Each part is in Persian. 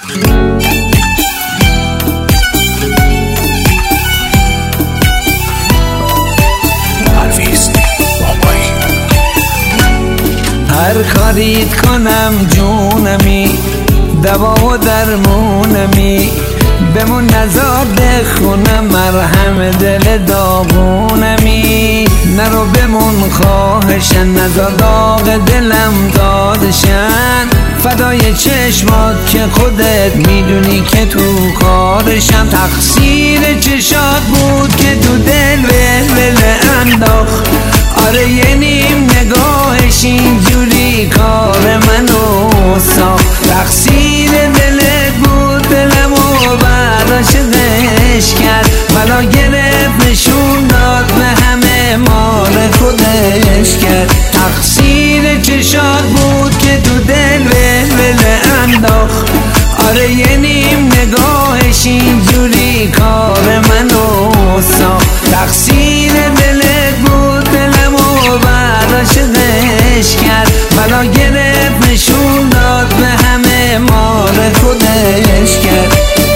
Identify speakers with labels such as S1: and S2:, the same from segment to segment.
S1: هر کاریت کنم جونمی، دوا و درمونمی، بمون نزار بخونم مرهم دل داغونمی. نرو بمون خواهشن، نزار داغ دلم دادشن، فدای چشمات که خودت میدونی که تو کارشم. تقصیر چشات بود که تو دل ول انداخت، آره یه نیم نگاهش اینجوری کار منو ساخت. تقصیر دلت بود دلمو براشقش کرد، بلا گرفت نشون داد به همه مال خودش کرد. تقصیر چشات بود که تو دل ول انداخت، آره یه نیم نگاهش اینجوری کار منو ساخت. تقصیر دلت بود دلمو براشقش کرد، بلا گرفت نشون داد به همه مال خودش کرد.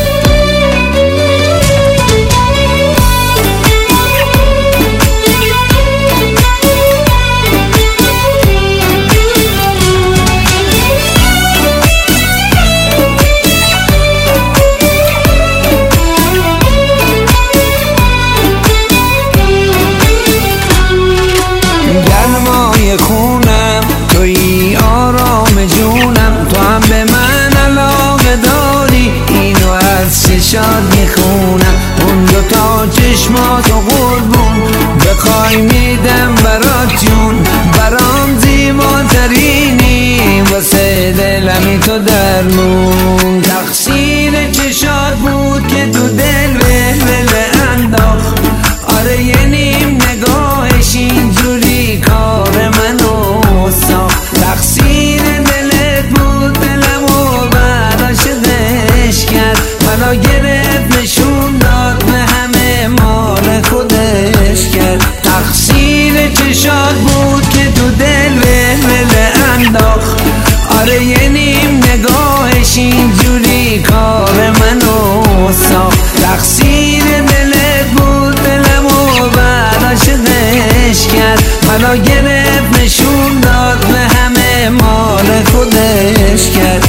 S1: خونم توی آرام جونم، تو هم به من علاقه داری، اینو از چشات میخونم. اون دوتا چشماتو قربون بخوای میدم برات جون، برام زیباترینی واسه دلمی تو درمون. تقصیر چشات بود که تو دل ول انداخت، آره یه نیم نگاهش اینجوری کار منو ساخت. تقصیر دلت بود دلمو براشقش کرد، بلا گرفت نشون داد به همه مال خودش کرد. تقصیر چشات بود که تو دل ول انداخت، آره یه نیم نگاهش اینجوری کار منو ساخت. تقصیر دلت بود دلمو براشقش کرد، بلا گرفت نشون داد به همه مال خودش کرد.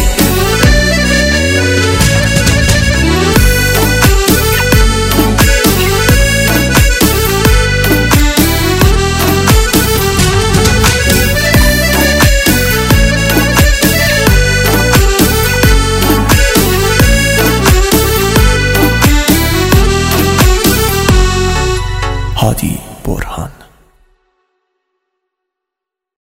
S2: هادی برهان.